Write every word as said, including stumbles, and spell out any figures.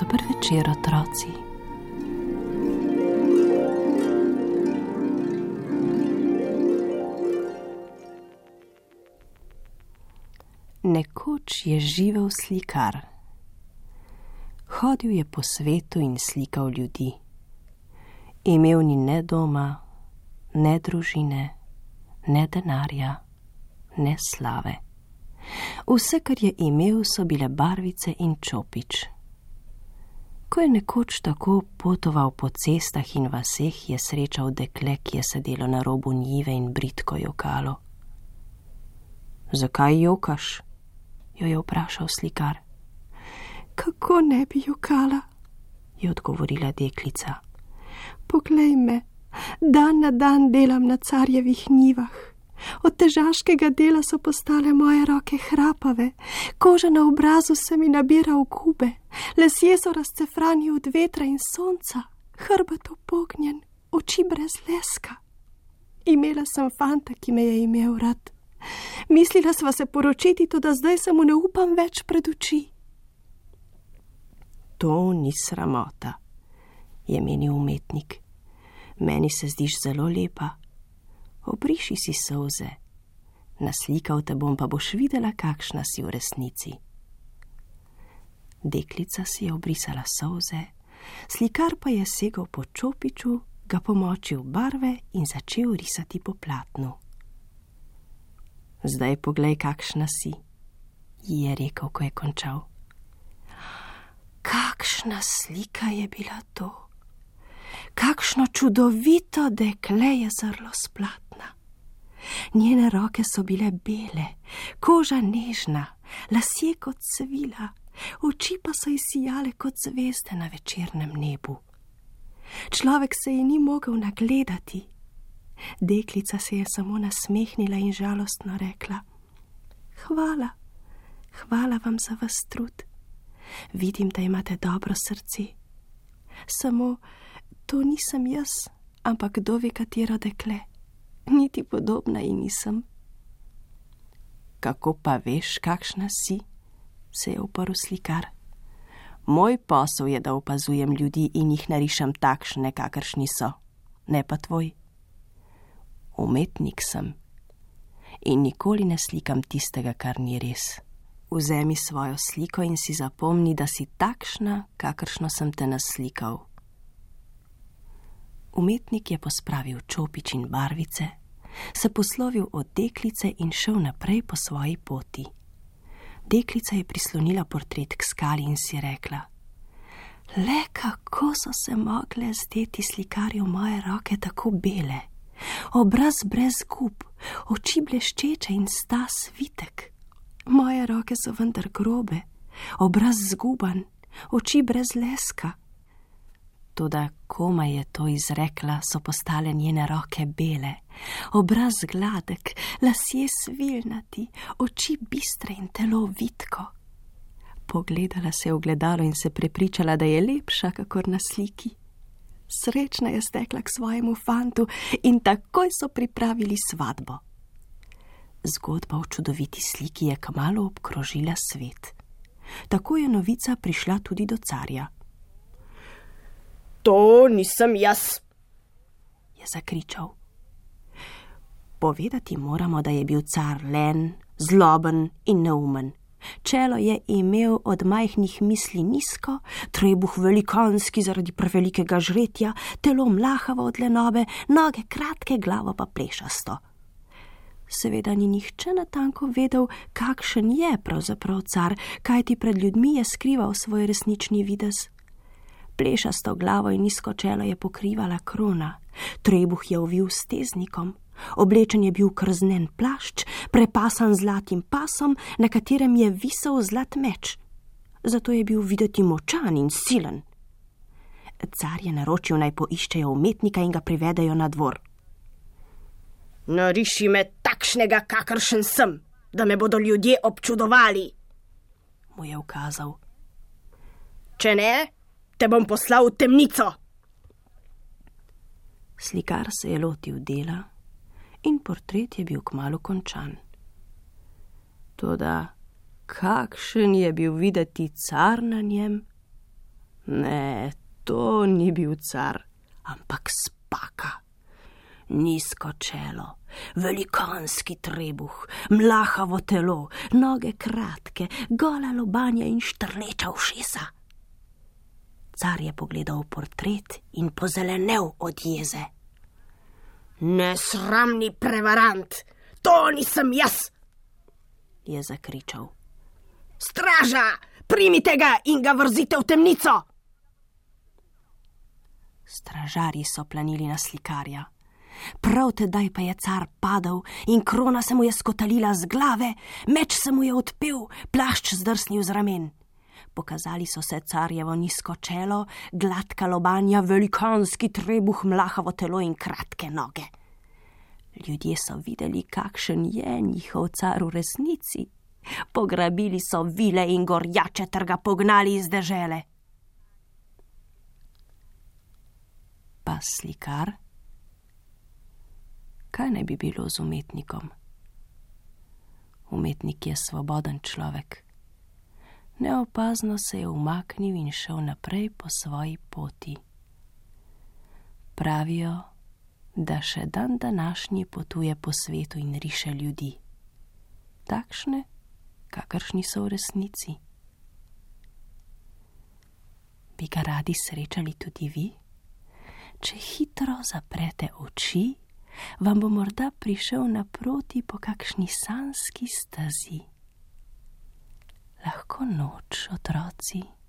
Dober večer, otroci. Nekoč je živel slikar. Hodil je po svetu in slikal ljudi. Imel ni ne doma, ne družine, ne denarja, ne slave. Vse, kar je imel, so bile barvice in čopič. Ko je nekoč tako potoval po cestah in vaseh, je srečal dekle, ki je sedelo na robu njive in bridko jokalo. Zakaj jokaš? Jo je vprašal slikar. Kako ne bi jokala? Je odgovorila deklica. Poglej me, dan na dan delam na carjevih njivah. Od težaškega dela so postale moje roke hrapave, koža na obrazu se mi nabira v gube, lesje so razcefrani od vetra in sonca, hrbet upognjen, oči brez leska. Imela sem fanta, ki me je imel rad. Mislila sva se poročiti, toda zdaj se mu ne upam več pred oči. To ni sramota, je menil umetnik. Meni se zdiš zelo lepa. Obriši si solze. Naslikal te bom, pa boš videla, kakšna si v resnici. Deklica si je obrisala solze, slikar pa je segel po čopiču, ga pomočil barve in začel risati po platnu. Zdaj poglej, kakšna si, ji je rekel, ko je končal. Kakšna slika je bila to! Kakšno čudovito dekle je zrlo s platna. Njene roke so bile bele, koža nežna, lasje kot svila, oči pa so ji sijale kot zvezde na večernem nebu. Človek se ji ni mogel nagledati. Deklica se je samo nasmehnila in žalostno rekla: Hvala, hvala vam za vas trud. Vidim, da imate dobro srce. Samo to nisem jaz, ampak kdo ve katero dekle. Niti podobna ji nisem. Kako pa veš, kakšna si? Se je uprl slikar. Moj posel je, da opazujem ljudi in jih narišem takšne, kakršni so, ne pa tvoj. Umetnik sem in nikoli ne slikam tistega, kar ni res. Vzemi svojo sliko in si zapomni, da si takšna, kakršno sem te naslikal. Umetnik je pospravil čopič in barvice, se poslovil od deklice in šel naprej po svoji poti. Deklica je prislonila portret k skali in si rekla: Le kako so se mogle zdeti slikarju moje roke tako bele, obraz brez gub, oči bleščeče in stas vitek. Moje roke so vendar grobe, obraz zguban, oči brez leska. Toda komaj je to izrekla, so postale njene roke bele, obraz gladek, lasje svilnati, oči bistre in telo vitko. Pogledala se je v ogledalo in se prepričala, da je lepša, kakor na sliki. Srečna je stekla k svojemu fantu in takoj so pripravili svatbo. Zgodba o čudoviti sliki je kmalu obkrožila svet. Tako je novica prišla tudi do carja. To nisem jaz, je zakričal. Povedati moramo, da je bil car len, zloben in neumen. Čelo je imel od majhnih misli nizko, trebuh velikanski zaradi prevelikega žretja, telo mlahavo od lenobe, noge kratke, glavo pa plešasto. Seveda ni nihče natanko vedel, kakšen je pravzaprav car, kajti pred ljudmi je skrival svoj resnični videz. Plešasto glavo in nizko čelo je pokrivala krona, trebuh je ovil s teznikom, oblečen je bil krznen plašč, prepasan zlatim pasom, na katerem je visel zlat meč. Zato je bil videti močan in silen. Car je naročil, naj poiščejo umetnika in ga privedejo na dvor. Nariši me takšnega, kakršen sem, da me bodo ljudje občudovali, mu je ukazal. Če ne, te bom poslal v temnico. Slikar se je lotil dela in portret je bil kmalu končan. Toda kakšen je bil videti car na njem? Ne, to ni bil car, ampak spaka. Nizko čelo, velikanski trebuh, mlahavo telo, noge kratke, gola lobanja in štrleča ušesa. Car je pogledal portret in pozelenel od jeze. Nesramni prevarant, to nisem jaz, je zakričal. Straža, primite ga in ga vrzite v temnico. Stražarji so planili na slikarja. Prav tedaj pa je car padel in krona se mu je skotalila z glave, meč se mu je odpel, plašč zdrsnil z ramen. Pokazali so se carjevo nizko čelo, gladka lobanja, velikanski trebuh, mlahavo telo in kratke noge. Ljudje so videli, kakšen je njihov car v resnici. Pograbili so vile in gorjače ter ga pognali iz dežele. Pa slikar? Kaj ne bi bilo z umetnikom? Umetnik je svoboden človek. Neopazno se je umaknil in šel naprej po svoji poti. Pravijo, da še dan današnji potuje po svetu in riše ljudi. Takšne, kakršni so v resnici. Bi ga radi srečali tudi vi? Če hitro zaprete oči, vam bo morda prišel naproti po kakšni sanjski stezi. Lahko noč, otroci.